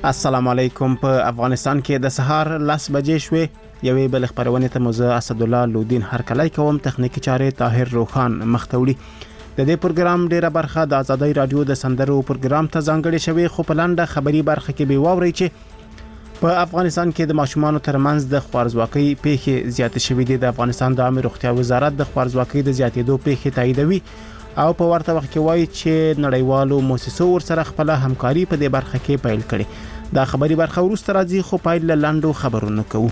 السلام علیکم. په افغانستان کې د سهار 10 بجې شوې. یوې بل خبرونه ته موزه اسدالله لودین هرکلی کوم. تخنیکی چارې طاهر روخان مختوړي. د دې پروګرام ډیره برخه د آزادۍ رادیو د سندرو پروګرام ته ځانګړې شوې، خو په لنډه خبري برخه کې به واوري چې په افغانستان کې د ماشومانو ترمنځ د خوارزواکۍ پیښې زیاتې شوې دي. د افغانستان د عامه روغتیا وزارت د خوارزواکۍ د زیاتېدو پیښې تاییدوي او په ورته وخت کې وایي چې نړیوالو مؤسسو ورسره خپل همکاري په دې برخه کې پیل کړي. دا خبري برخه وروسته راځي، خو پایل لاندو خبرونه کوو.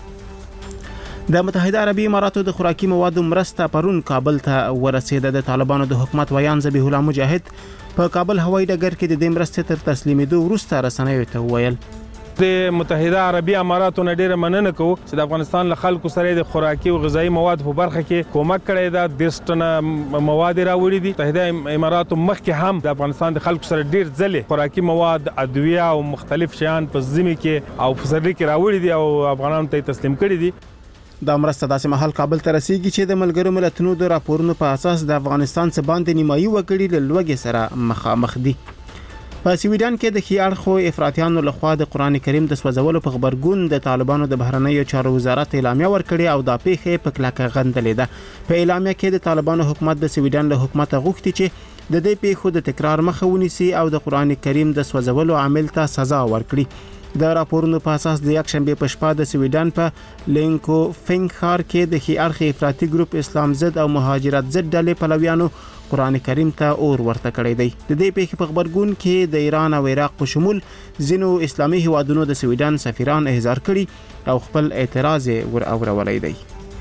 د متحده عربي اماراتو د خوراکي موادو مرسته پرون کابل ته ورسېده. د طالبانو د حکومت ویان ذبیح الله مجاهد په کابل هوایي ډګر کې د دې مرستې تر تسلیمېدو وروسته رسنیو ته وویل د متحده عربي اماراتو نه ډیره مننه کوو چې د افغانستان له خلکو سره د خوراکي او غذایی مواد په برخه کې کومک کړی دا. د ستنه مواد راوړي دي. متحده اماراتو مخکې هم د افغانستان د خلکو سره ډیر ځله خوراکي مواد، ادویه او مختلف شیان په ذمه کې او فسرلي کې راوړي دي او افغانانو ته تسلیم کړي دي. دا مرسته داسې مهال کابل ته رسیږي چې د ملګرو ملتونو د راپورونو په اساس د افغانستان څخه باندې نیمایي وګړي له لوږې سره مخامخ دي. په سویډن کې د خیالخو افراطیانو لخوا د قران کریم د سوځولو په خبرګون د طالبانو د بهرنیو چارو وزارت اعلامیه ورکړې او دا پیښه په کلکه غندلې ده. په اعلامیه کې د طالبانو حکومت د سویډن له حکومت غوښتي چې د دې پیښو د تکرار مخه ونیسي او د قران کریم د سوځولو عامل ته سزا ورکړي. د راپورونو په اساس د یکشنبه په شپه د سویډن په لینکو فینګ ښار کې د خیالخ افراطي ګروپ اسلام ضد او مهاجرت ضد ډلې پلویانو قران کریم ته اور ورته کړی دی. د دې پیښې په خبرګون کې د ایران او عراق په شمول ځینو اسلامي هیوادونو د سویډن سفیران احضار کړي او خپل اعتراض ور اورولای دی.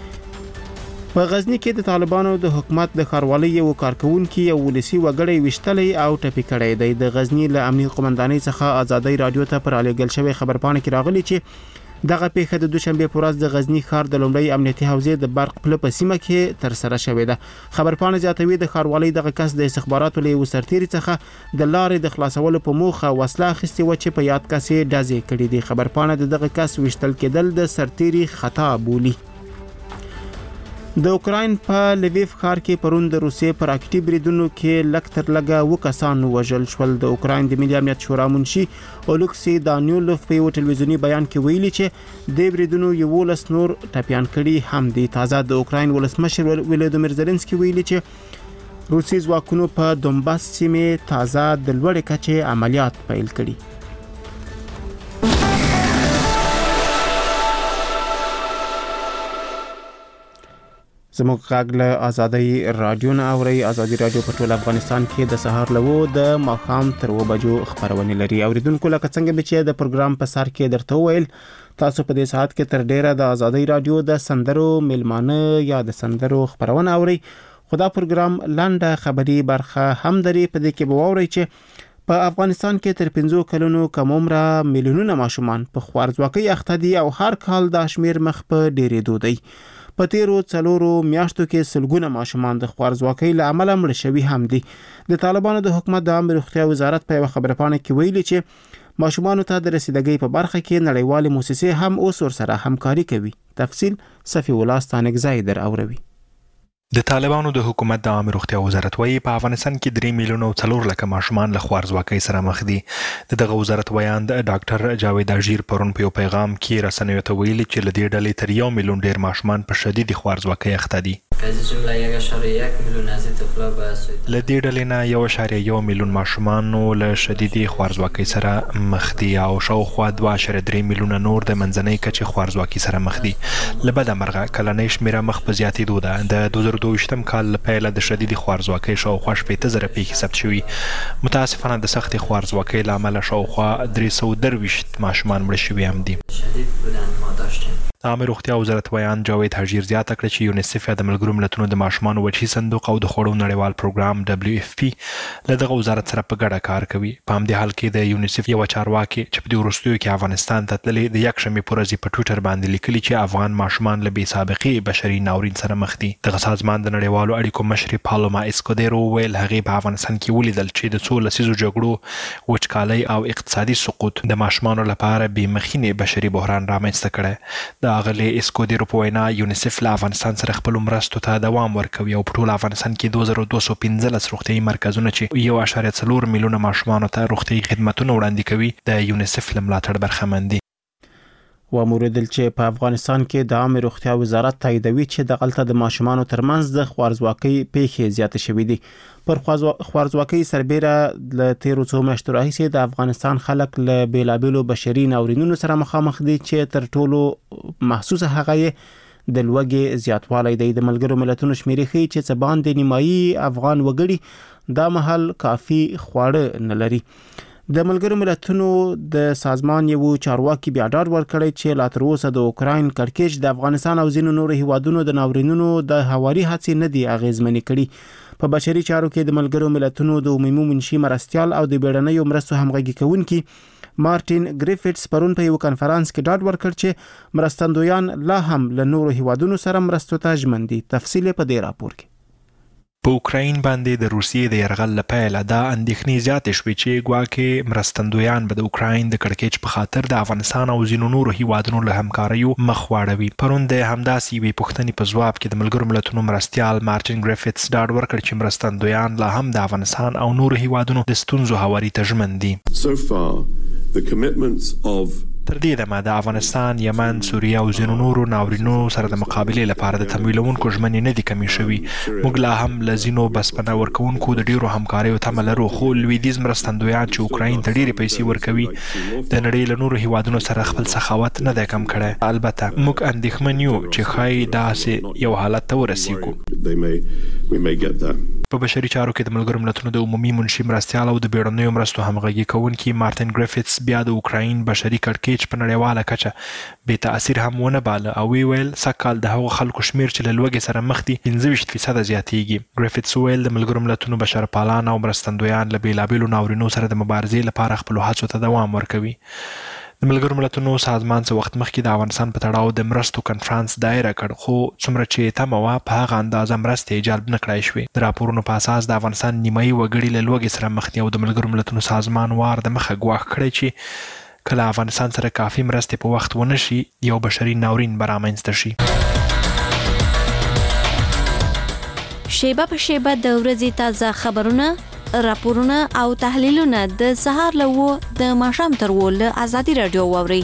په غزنی کې د طالبانو د حکومت د ښاروالۍ یو کارکونکي یو ولسی وګړی وشتلی او ټپي کړی دی. د غزنی له امنیي قومندانۍ څخه آزادۍ رادیو ته پر الیګل شوی خبرپاڼه کې راغلی چې دغه پیښه د دوشنبه په ورځ د غزنی ښار د لومړی امنیتي حوزې د برق پله په سیمه کې تر سره شوې ده. خبرپاڼه زیاتوي د ښاروالۍ دغه کس د استخباراتو له وسرتيري څخه د لارې د خلاصولو په موخه وسله اخیستې و چې په یاد کس یې ډزې کړې دي. خبرپاڼه دغه کس وشتل کېدل د سرتيري خطا بولي. د اوکراین په لویف ښار کې پرون د روسیې پر اکټیو بریدونو کې لږ تر لږه 2 کسان وژل شول. د اوکراین د ملي امنیت شورا منشي اولکسي دانیولوف په یو ټلویزیونی بیان کې ویلي چې د بریدونو 11 نور ټپیان کړي هم دي. تازه د اوکراین ولسمشر ولادیمیر زيلنسکي ویلي چې روسي ځواکونو په دونباس سیمه تازه د لوړې کچې عملیات پیل کړي. زموږ غږ له آزادۍ رادیو نه اوري. آزادۍ رادیو په ټول افغانستان کې د سهار لوو د ماښام تر 2 بجو خبرونه لري. اوریدونکو لکه څنګه چې د پروګرام په سر کې درته ویل، تاسو په دې ساعت کې تر ډیره د آزادۍ رادیو د سندرو ملمانه یا د سندرو خبرونه اوري. خدا پروګرام لاندې خبري برخه هم دري په دې کې به ووري چې په افغانستان کې تر 15 کلونو کم عمره میلیونونه ماشومان په خوارزواکۍ اخته دي او هر کال دا شمیر مخ په ډیرېدو دی. په تیرو 4 میاشتو کې سلګونه ماشومان د خوارزواکۍ له امله مړ شوي هم دي. د طالبانو د حکومت د عامه روغتیا وزارت په یو خبرپاڼه کې ویلي چې ماشومانو ته د رسیدګۍ په برخه کې نړیوالې مؤسسې هم اوس ورسره همکاري کوي. تفصیل صفی الله ستانګزای در اوروي. د طالبانو د حکومت د عامه روغتیا وزارت وايي په افغانستان کې 3 میلیونه او 4 لک ماشومان له خوارزواکۍ سره مخ دي. دغه وزارت ویان د ډاکټر جاوید اژیر پرون په یو پیغام کې رسنیو ته ویلي چې له دې ډلې تر 1 میلیون ډیر ماشومان په شدید خوارزواکۍ اخته دي. از جمله 1.1 میلیون از طفلا به له دې ډلې نه 1.1 میلیون ماشومان له شدید خوارزواکۍ سره مخ دي او شاوخوا 2.3 میلیونه نور د منځنۍ کچې خوارزواکۍ سره مخ دي. له بده مرغه کلنۍ شمیره مخ په زیاتېدو ده. د 2022 کال له پیله د شدید خوارزواکۍ شاوخوا 80,000 پیښې ثبت شوي. متاسفانه د سختې خوارزواکۍ له امله شاوخوا 322 ماشومان مړه شوي هم دي. شدید بودن ما داشتیم. د عامه روغتیا وزارت ویان جاوید اژیر زیاته کړه چې یونیسف د ملګرو ملتونو د ماشومانو وجهي صندوق او د خوړو نړیوال پروګرام WFP له دغه وزارت سره په ګډه کار کوي. په همدې حال کې د یونیسف یو چارواکي چې په دې وروستیو کې افغانستان ته تللي د یکشنبې په ورځ په ټویټر باندې لیکلي چې افغان ماشومان له بې سابقې بشري ناورین سره مخ دي. دغه سازمان د نړیوالو اړیکو مشرې پالوما اسکودیرو ویل هغې په افغانستان کې ولیدل چې د څو لسیزو جګړو، وچکالۍ او اقتصادي سقوط د ماشومانو لپاره بې مخینې بشري بحران رامنځته کړی. د د اغلی اسکودیرو په وینا یونیسف له افغانستان سره خپل مرستو ته دوام ورکوي او په ټول افغانستان کې 2215 روغتیايي مرکزونه چې 1.4 میلیونه ماشومانو ته روغتیايي خدماتونه وړاندې کوي د یونیسف له ملاتړ برخمن دي. و موردل چې په افغانستان کې د عامه روغتیا وزارت تاییدوي چې د غلطه د ماشومانو ترمنځ د خوارزواکۍ پیښې زیاتې شوې دي. پر خوارزواکۍ سربېره له تیرو څو میاشتو راهیسې د افغانستان خلک له بیلابیلو بشري ناورینونو سره مخامخ دي چې تر ټولو محسوسه هغه یې د لوږې زیاتوالی دی. د ملګرو ملتونو شمیرې ښیي چې څه باندې نیمایي افغان وګړي دا مهال کافي خواړه نه لري. د ملګرو ملتونو د سازمان یو چارواکي بیا ډاډ ورکړی چې لا تر اوسه د اوکراین کړکېچ د افغانستان او ځینو نورو هیوادونو د ناورینونو د هواري هڅې نه دي اغیزمنې کړي. په بشري چارو کې د ملګرو ملتونو د عمومي منشي مرستیال او د بیړنیو مرستو همغږي کوونکي مارټین ګریفټس پرون په یو کنفرانس کې ډاډ ورکړ چې مرستندویان لا هم له نورو هیوادونو سره مرستو ته ژمن دي. تفصیل په دې راپور کې. په اوکراین باندې د روسیې د یرغل له پیله دا اندېښنې زیاتې شوې چې ګواکې مرستندویان به د اوکراین د کړکېچ په خاطر د افغانستان او ځینو نورو هیوادونو له همکاریو مخ واړوي. پرون د همداسې یوې پوښتنې په ځواب کې د ملګرو ملتونو مرستیال مارټین ګریفټس ډاډ ورکړ چې مرستندویان لا هم د افغانستان او نورو هیوادونو د ستونزو هواري ته ژمن دي. تر دې دمه د افغانستان، یمن، سوریه او ځینو نورو ناورینو سره د مقابلې لپاره د تمویلونکو ژمنې نه دي کمې شوي. موږ لا هم له ځینو بسپنه ورکوونکو د ډیرو همکاریو تمه لرو، خو لویدیځ مرستندویان چې اوکراین ته ډیرې پیسې ورکوي د نړۍ له نورو هیوادونو سره خپل سخاوت نه دی کم کړی. البته موږ اندېښمن یو چې ښایي داسې یو حالت ته ورسیږو. په بشري چارو کې د ملګرو ملتونو د عمومي منشي مرستیال او د بیړنیو مرستو همغږي کوونکي مارټین ګریفټس بیا د اوکراین بشري کړکېچ په نړیواله کچه بې تاثیر هم ونه باله او ویل سږکال د هغو خلکو شمیر چې له لوږې سره مخ دي 25% زیاتیږي. ګریفټس ویل د ملګرو ملتونو بشرپالان او مرستندویان له بیلابیلو ناورینو سره د مبارزې لپاره خپلو هڅو ته دوام ورکوي. د ملګرو ملتونو سازمان څه وخت مخکې د افغانستان په تړاو د مرستو کنفرانس دایره کړ، خو څومره چې تمه وه په هغه اندازه مرستې جلب نه کړای شوې. د راپورونو په اساس د افغانستان نیمایي وګړي له لوږې سره مخ دي او د ملګرو ملتونو سازمان وار د مخه ګواښ کړی چې کله افغانستان سره کافي مرستې په وخت ونه شي یو بشري ناورین به رامنځته شي. شیبه په شیبه د ورځې تازه خبرونه، راپورونه او تحلیلونه د سهار له د ماښام تر له ازادي رادیو واوري.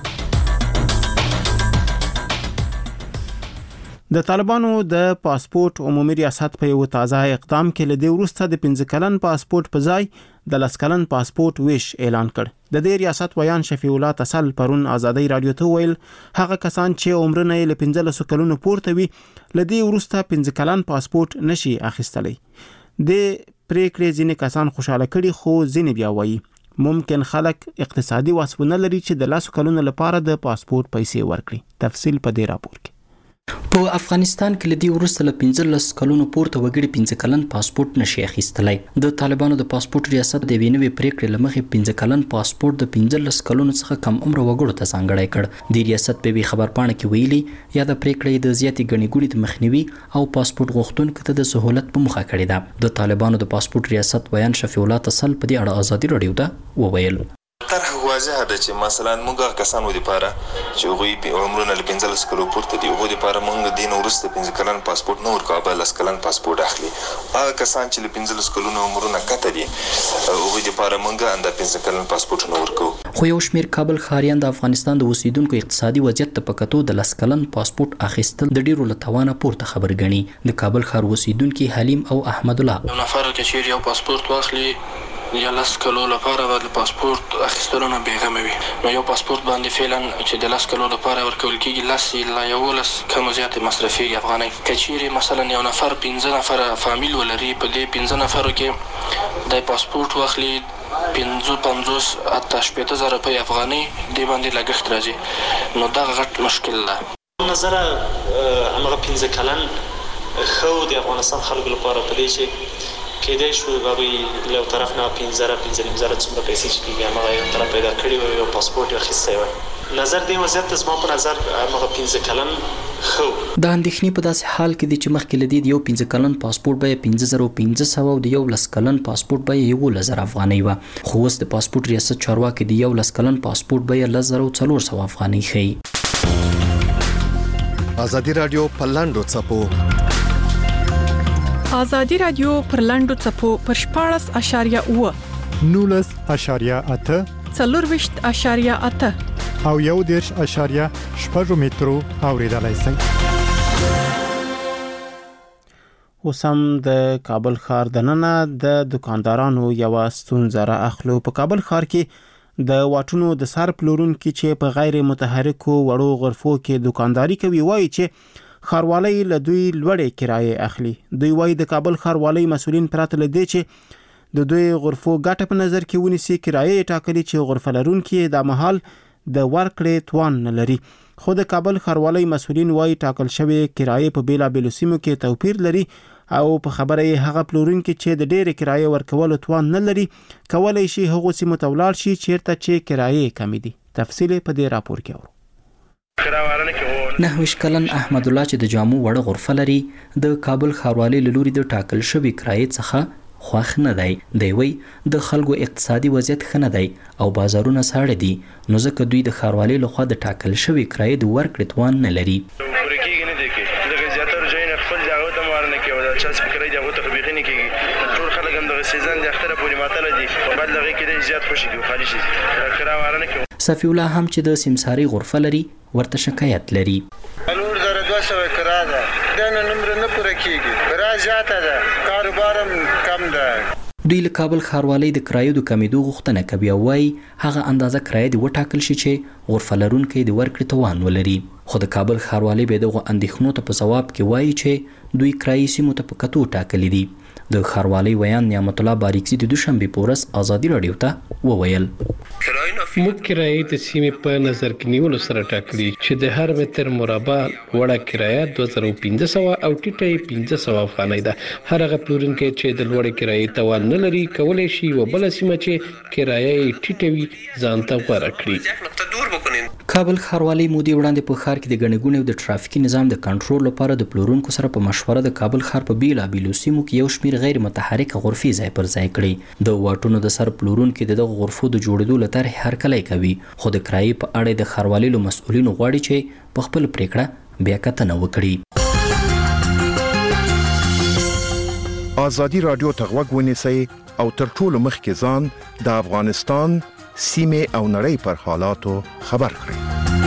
د طالبانو د پاسپورت عمومي ریاست په یو تازه اقدام کې له دې وروسته د 15 کلن پاسپورت په ځای د 10 کلن پاسپورت ویش اعلان کړ. د دې ریاست ویان شفیع الله تسل پرون ازادي رادیو ته ویل هغه کسان چې عمرونه یې له 15 کلونو پورته وي له دې وروسته 15 کلن پاسپورت نشي اخیستلی. د پریکړې ځینې کسان خوشاله کړي، خو ځینې بیا وایي ممکن خلک اقتصادي وسونه لري چې د 10 کلونو لپاره د پاسپورت پیسې ورکړي. تفصیل په دې راپور کې. په افغانستان کې لدی ورسته له 15 کلونو پورته وګړي 15 کلن پاسپورت نشي اخیستلای. د طالبانو د پاسپورت ریاست د وینوي پریکړې لمخې 15 کلن پاسپورت د 15 کلونو څخه کم عمر وګړو ته ځانګړی کړ. د ریاست په خبرپاڼه کې ویلي یا د پریکړې د زیاتې غني ګوړي د مخنیوي او پاسپورت غوښتونکو ته د سہولت په مخه کړی ده. د طالبانو د پاسپورت ریاست بیان شفیع الله تسل په دې اړه ازادي رادیو ته وویل. طرح واضحه ده چې مثلا موږ کسانو لپاره چې هغوی عمرونه له 15 کلو پورته دي هغوی لپاره موږ دین وروسته 15 کلن پاسپورت نه ورکوو، بل 10 کلن پاسپورت اخلي. هغه کسان چې له 15 کلونو عمرونه کته دي هغوی لپاره موږ انده 15 کلن پاسپورت نه ورکوو. خو یو شمیر کابل ښاریان د افغانستان د اوسیدونکو اقتصادي وضعیت ته په کتو د 10 کلن پاسپورت اخیستل د ډیرو له توانه پورته خبر ګڼي. د کابل ښار اوسیدونکو حلیم او احمد الله یو نفر چې یو پاسپورت واخلي یا 10 کلو لپاره د پاسپورت اخیستلو نه بیغمه وي، نو یو پاسپورت باندې فعلا چې د 10 کلو لپاره ورکول کېږي 10 لا 11 کم زیات مصرفي افغاني. کچيري مثلا یو نفر 15 نفر فامیل ولري، په دې 15 نفرو کې د پاسپورت واخلي 55 حتی 70,000 روپۍ افغاني دی باندې لګښت راځي، نو دا غټ مشکل ده. نظر هغه 15 کلن خو د افغانستان خلکو لپاره په دې چې کېدای شو هغوی له طرف نه 15,000 څومره پیسې چې کېږي هغه یو طرف پیدا کړي وي، یو پاسپورت یې اخیستی وي. نظر دې وضعیت ته زما په نظر هغه 15 کلن خو د اندېښنې په داسې حال کې دی چې مخکې له دې یو 15 کلن پاسپورت به 15,500 او د یو 10 کلن پاسپورت به 11,000 افغانۍ وه، خو اوس د پاسپورت ریاست چارواکي د یو 10 کلن پاسپورت به 10,400 افغانۍ ښیي. ازادي رادیو په لاندو چپو ازادي رادیو پر لاندو چپو پر 14.8 19.8 24.8 او 1.8 مترو اوریدلای شئ. وسم د کابل ښار دننه د دکاندارانو یو ستونزه را اخلو. په کابل ښار کې د واټونو د سر پلورونکو چې په غیر متحرکو وړو غرفو کې دکانداري کوي وایي چې ښاروالۍ له دوی لوړې کرایې اخلي. دوی وایي د کابل ښاروالۍ مسؤلین پراته لدی چې د دوی غرفو ګټه په نظر کې ونیسي. کرایې ټاکلي چې غرفه لرونکي د مهال د ورکړې توان نه لري. خو د کابل ښاروالۍ مسؤلین وایي ټاکل شوی کرایې په بیلابېلو سیمو کې توپیر لري او په خبره یې هغه پلورونکي چې د ډېرې کرایې ورکولو توان نه لري کولای شي هغو سیمو ته ولاړ شي چیرته چې کرایې کمې دي. تفصیل په دې راپور کې اورو. 9 کلن احمد الله چې د جامو وړه غرفه لري د کابل ښاروالۍ له لوري د ټاکل شوی کرایې څخه خوښ نه دی. دی وی د خلکو اقتصادي وضعیت ښه نه دی او بازارونه ساړه دي نو ځکه دوی د ښاروالۍ لخوا د ټاکل شوی کرایې د ورکړې توان نه لري. صفی الله هم چې د سمساري غرفه لري ورته شکایت لري. 4200 کرا ده دا نمبر نه پوره کیږي کرا زیاته ده کاروبارم کم ده. دوی له کابل ښاروالۍ د کرایو د کمیدو غوښتنه کوي او وايي هغه اندازه کرایه د وټاکل شي چې غرفه لرونکي د ورکړې توان ولري. خو د کابل ښاروالۍ به دغه اندېښنو ته په ځواب کې وایي چې دوی کرایي سیمو ته په کتو ټاکلي دي. د ښاروالۍ ویان نعمت الله باریکزي د دوشنبه په ورځ ازادي رادیو ته وویل موږ کرایې د سیمې په نظر کې نیولو سره ټاکلي چې د هر متر مربع وړه کرایه 2500 او ټیټه 1500 افغانۍ ده. هر هغه پلورونکی چې د لوړې کرایې توان نه لري کولای شي و بل سیمه چې کرایه ټیټه وي ځان ته غوره کړي. کابل ښاروالۍ مودې وړاندې په ښار کې د ګڼې ګوڼې او د ټرافیکي نظام د کنټرول لپاره د پلورونکو سره په مشوره د کابل ښار په بیلابېلو سیمو کې یو شمېر غیر متحرکه غرفې ځای پر ځای کړي. د واټونو د سر پلورونکو دغه غرفو د جوړېدو لپاره هرکلی کوي خو د کرایې په اړه د ښاروالۍ له مسؤلینو غواړي چې په خپل پریکړه بیا کتنه وکړي. ازادي رادیو ته غوږ ونیسئ او تر ټولو مخکې ځان د افغانستان سیمې او نړۍ پر حالاتو خبر کړئ.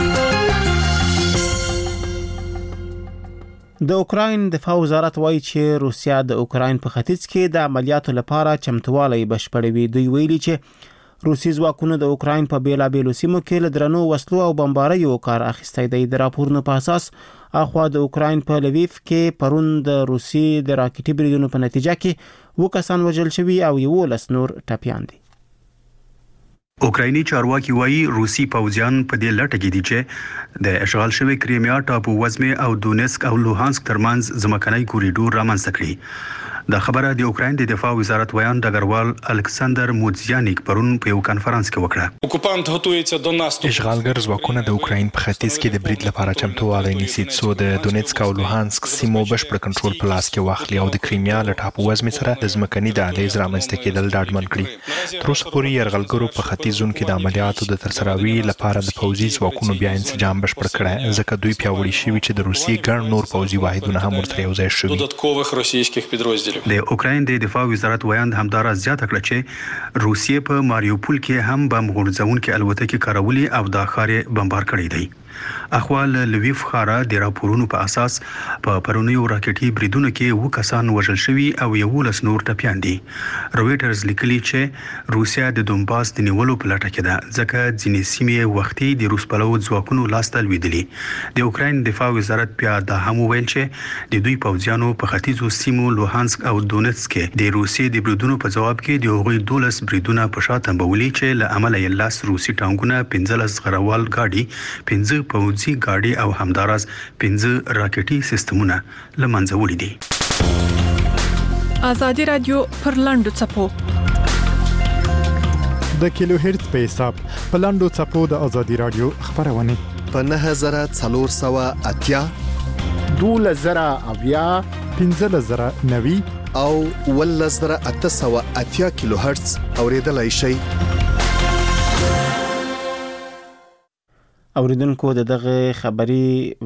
د اوکراین دفاع وزارت وایي چې روسیا د اوکراین په ختیځ کې د عملیاتو لپاره چمتووالی بشپړوي. دوی ویلي چې روسي ځواکونو د اوکراین په بیلابېلو سیمو کې له درنو وسلو او بمباریو کار اخیستی دی. د راپورونو په اساس اخوا د اوکراین په لویف کې پرون د روسي د راکټي بریدونو په نتیجه کې 2 کسان وژل شوي او 11 نور ټپیان دي. اوکرایني چارواکي وایي روسي پوځیان په دې لټه کې دي چې د اشغال شوی کریمیا ټاپو وزمې او دونیسک او لوهانسک ترمنځ ځمکنی کوریډور رامنځته کړي. دا خبره د اوکراین د دفاع وزارت ویان ډګروال الکساندر موزیانیک پرون په یو کانفرنس کې وکړه. اوکوپانت هوتويته د ناستو اشغالګر ځواکونه د اوکراین په ختیځ کې د برید لپاره چمتووالی نیسي څو د دونیسک او لوهانسک سیمو بشپړ کنټرول په لاس کې واخلي او د کریمیا له ټاپو وزمې سره د ځمکني دهلیز رامنځته کېدل ډاډمن کړي. تر اوسه پورې یرغلګرو په ختیځ زون کې د عملیاتو د ترسروي لپاره د پوځي ځواکونو بیا انسجام بشپړ کړی ځکه دوی پیاوړي شوي چې د روسیې ګڼ نور پوځي واحدونه هم ورته یوځای شوي. د اوکراین د دفاع وزارت ویان همدارا زیاته کړه چې روسیې په ماریوپول کې هم بم غورځونکي الوتکې کارولي او دا ښار بمبار کړی دی. اخوال لویف ښار د راپورونو په اساس په پرونیو راکټي بریدونو کې 2 کسان وژل شوي او 11 نور ټپیان دي. رويټرز لیکلي چې روسیا د دونباس د نیولو په لټه کې ده ځکه ځینې سیمې وختي د روس پلو ځواکونو لاس ته لویدلي. د اوکراین دفاع وزارت بیا دا هم ویل چې د دوی پوځیانو په ختیځو سیمو لوهانسک او دونیتسک کې د روسي د بریدونو په جواب کې د هغوی 12 بریدونه په شا تنبولي چې له عمله یې لاس روسي ټانګونه 15 غروال گاډي 15 پوځي گاډي او همدارس 15 راکټي سیستمونه لمنځه وړي دي. ازادي رادیو پر لاندو چپو د کیلو هرتز په حساب په لاندو چپو د ازادي رادیو خبرونه په 9480 2000 1590 او 1880 کیلو هرتز اوریدلای شئ. اوریدونکو دغه خبري